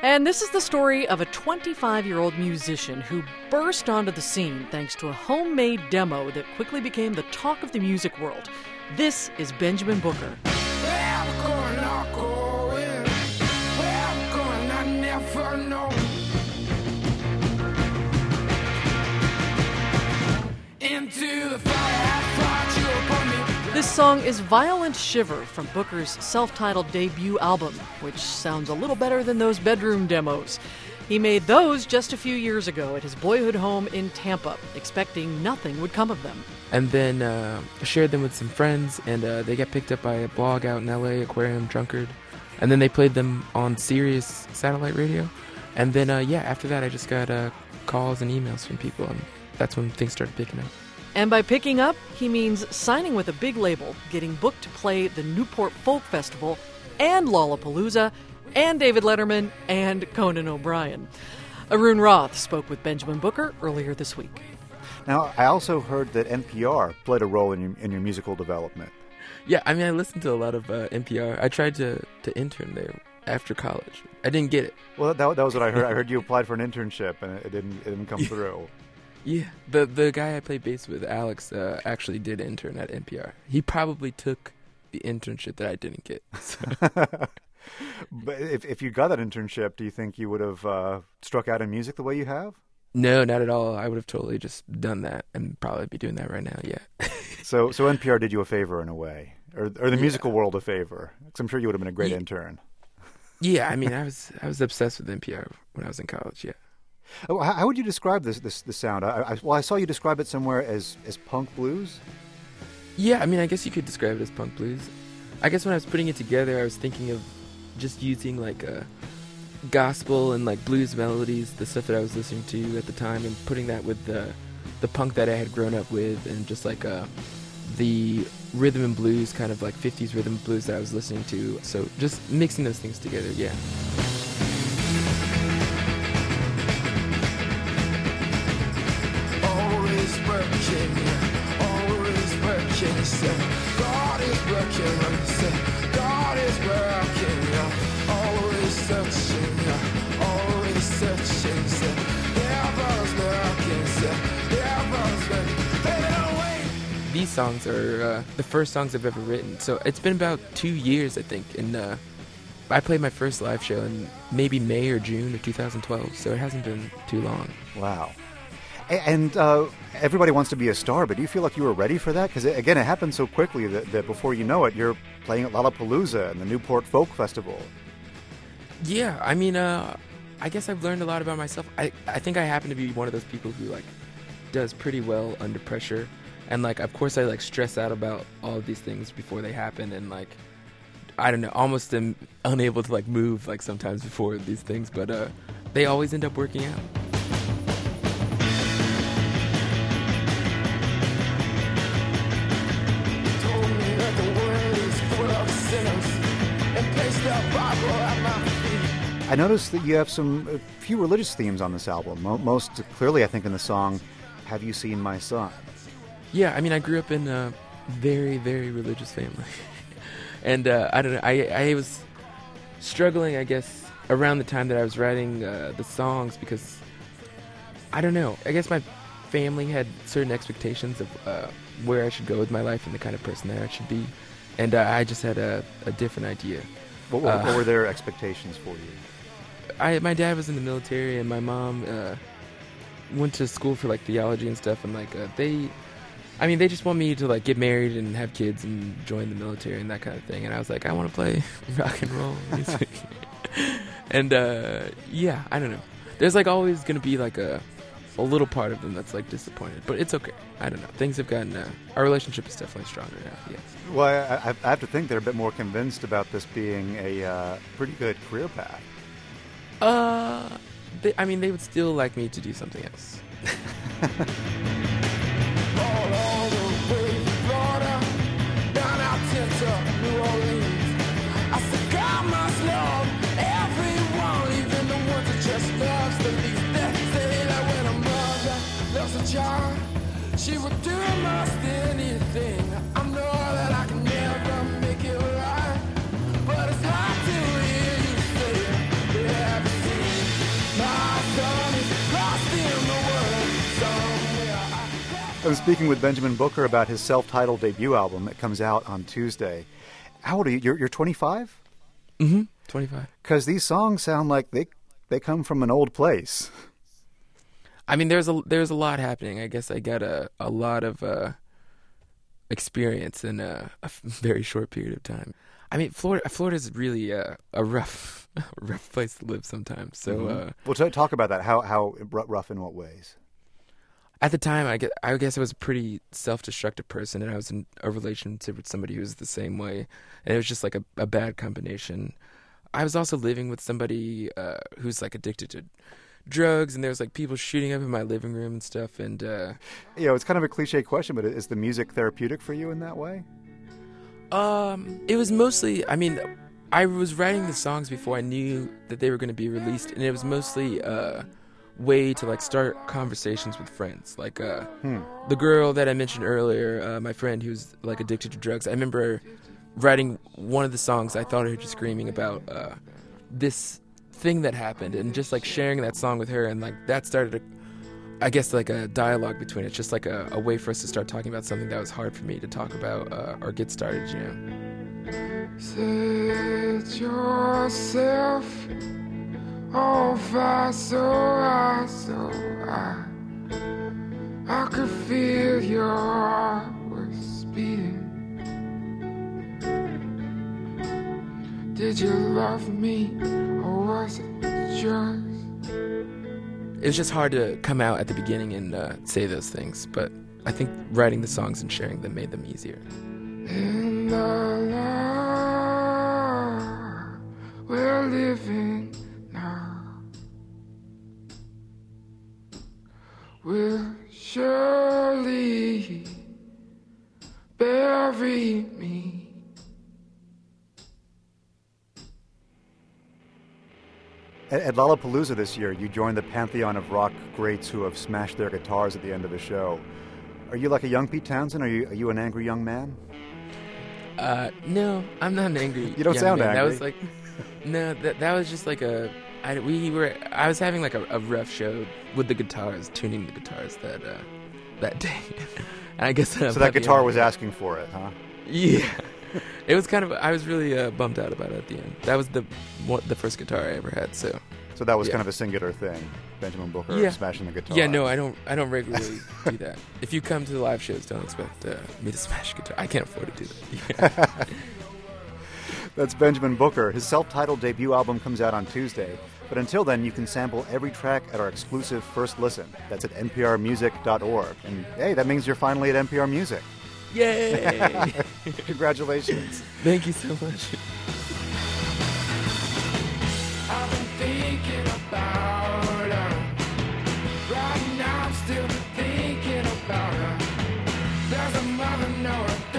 And this is the story of a 25-year-old musician who burst onto the scene thanks to a homemade demo that quickly became the talk of the music world. This is Benjamin Booker. Where we're going, not going. Where we're going, I never know. Into the fire, I thought you were upon me. This song is Violent Shiver from Booker's self-titled debut album, which sounds a little better than those bedroom demos. He made those just a few years ago at his boyhood home in Tampa, expecting nothing would come of them. And then shared them with some friends, and they got picked up by a blog out in LA, Aquarium Drunkard. And then they played them on Sirius satellite radio. And then, after that I just got calls and emails from people, and that's when things started picking up. And by picking up, he means signing with a big label, getting booked to play the Newport Folk Festival, and Lollapalooza, and David Letterman, and Conan O'Brien. Arun Roth spoke with Benjamin Booker earlier this week. Now, I also heard that NPR played a role in your musical development. Yeah, I mean, I listened to a lot of NPR. I tried to intern there after college. I didn't get it. Well, that was what I heard. I heard you applied for an internship, and it didn't come through. Yeah, the guy I played bass with, Alex, actually did intern at NPR. He probably took the internship that I didn't get. So. But if you got that internship, do you think you would have struck out in music the way you have? No, not at all. I would have totally just done that and probably be doing that right now, yeah. So NPR did you a favor in a way, or the musical world a favor? Because I'm sure you would have been a great intern. Yeah, I mean, I was obsessed with NPR when I was in college, yeah. Oh, how would you describe this sound? I saw you describe it somewhere as punk blues. Yeah, I mean, I guess you could describe it as punk blues. I guess when I was putting it together, I was thinking of just using like gospel and like blues melodies, the stuff that I was listening to at the time, and putting that with the punk that I had grown up with, and just like the rhythm and blues, kind of like 50s rhythm and blues that I was listening to. So just mixing those things together, yeah. God is working, God is working, always searching, devil's working, These songs are the first songs I've ever written, so it's been about 2 years, I think, and I played my first live show in maybe May or June of 2012, so it hasn't been too long. Wow. And everybody wants to be a star, but do you feel like you were ready for that? Because, again, it happened so quickly that before you know it, you're playing at Lollapalooza and the Newport Folk Festival. Yeah, I mean, I guess I've learned a lot about myself. I think I happen to be one of those people who, like, does pretty well under pressure. And, like, of course I, like, stress out about all of these things before they happen. And, like, I don't know, almost am unable to, like, move, like, sometimes before these things. But they always end up working out. I noticed that you have a few religious themes on this album. Most clearly, I think, in the song "Have You Seen My Son?" Yeah, I mean, I grew up in a very, very religious family, and I don't know. I was struggling, I guess, around the time that I was writing the songs, because I don't know. I guess my family had certain expectations of where I should go with my life and the kind of person that I should be, and I just had a different idea. What were their expectations for you? My dad was in the military, and my mom went to school for, like, theology and stuff, and, like, they just want me to, like, get married and have kids and join the military and that kind of thing. And I was like, I want to play rock and roll music. And, yeah, I don't know. There's, like, always going to be, like, a little part of them that's, like, disappointed. But it's okay. I don't know. Things have gotten... our relationship is definitely stronger now, yes. Well, I have to think they're a bit more convinced about this being a pretty good career path. They would still like me to do something else. all the way to Florida, down out to New Orleans. I said God must love everyone, even the ones that just loves the least. They say that when a mother loves a child, she would do most anything. I know that I can never make it right, but it's hard to hear you say it. Have you seen I'm speaking with Benjamin Booker about his self-titled debut album that comes out on Tuesday. How old are you? You're 25? Mm-hmm. 25. Because these songs sound like they come from an old place. I mean, there's a lot happening. I guess I got a lot of experience in a very short period of time. I mean, Florida's really a rough place to live sometimes. So, Well, talk about that. How rough in what ways? at the time, I guess I was a pretty self-destructive person, and I was in a relationship with somebody who was the same way, and it was just like a bad combination. I was also living with somebody who's like addicted to drugs, and there was like people shooting up in my living room and stuff, and It's kind of a cliche question, but is the music therapeutic for you in that way? it was mostly, I mean, I was writing the songs before I knew that they were going to be released, and it was mostly way to like start conversations with friends. Like the girl that I mentioned earlier, my friend who's like addicted to drugs, I remember writing one of the songs. I thought I heard you screaming about this thing that happened, and just like sharing that song with her, and like that started I guess like a dialogue between us, just like a way for us to start talking about something that was hard for me to talk about or get started, you know. Set yourself on fire so I could feel your heart was beating. Did you love me or was it just? It was just hard to come out at the beginning and say those things, but I think writing the songs and sharing them made them easier. In the life we're living now, will surely bury me. At Lollapalooza this year, you joined the pantheon of rock greats who have smashed their guitars at the end of the show. Are you like a young Pete Townsend? Are you an angry young man? No, I'm not an angry. You don't young sound man. angry. That was like, no, that was just like I was having like a rough show with the guitars, tuning the guitars that day. And I guess So that guitar was asking for it, huh? Yeah. It was kind of, I was really bummed out about it at the end. That was the first guitar I ever had, so. So that was Yeah. kind of a singular thing, Benjamin Booker Yeah. smashing the guitar. Yeah, no, I don't regularly do that. If you come to the live shows, don't expect me to smash guitar. I can't afford to do that. That's Benjamin Booker. His self-titled debut album comes out on Tuesday. But until then, you can sample every track at our exclusive First Listen. That's at nprmusic.org. And hey, that means you're finally at NPR Music. Yay! Congratulations. Thank you so much. I've been thinking about her. Right now I'm still thinking about her. Does a mother know her?